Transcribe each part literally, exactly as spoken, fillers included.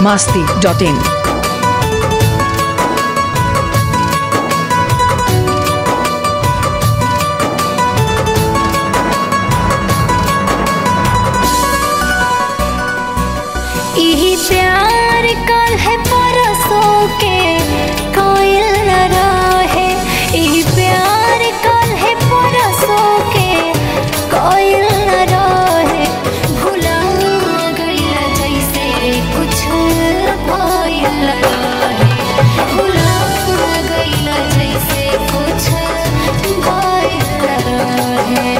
masti dot in. यही प्यार कल है परसों के कोयल न रहे। यही प्यार कल है परसों के कोयल न रहे। भुला गइला जैसे कुछ भइल न रहे। भुला गइला जैसे कुछ भइल न रहे।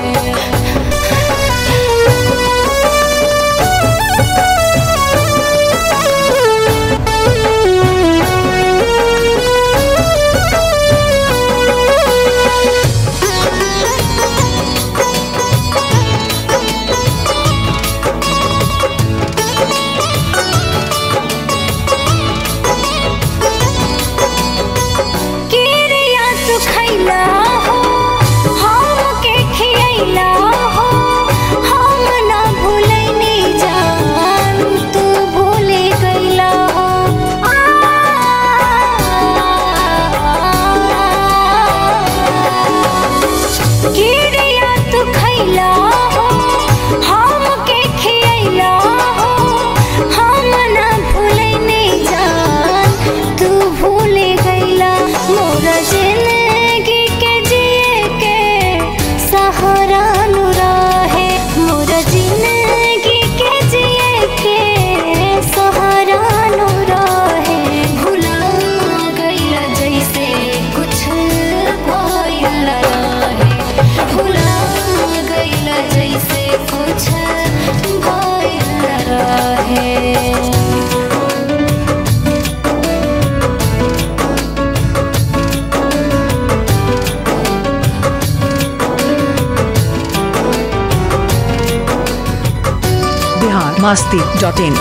masti dot in.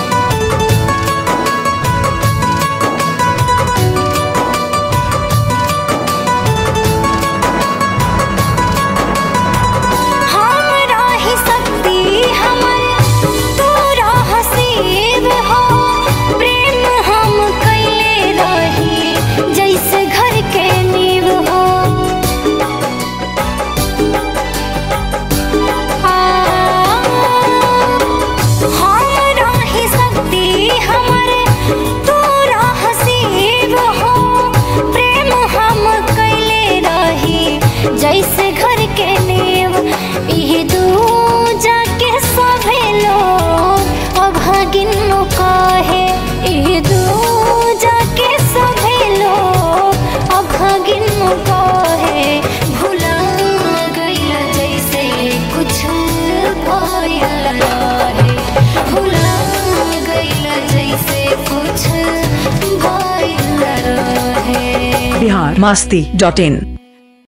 जैसे घर के नींव यही दूजा के सभी लोग अभागिन कहे। यही दूजा के सभी लोग अभागिन कहे। भुला गइला जैसे कुछ भइल रहे। भुला गइला जैसे कुछ भइल रहे। Bihar masti dot in.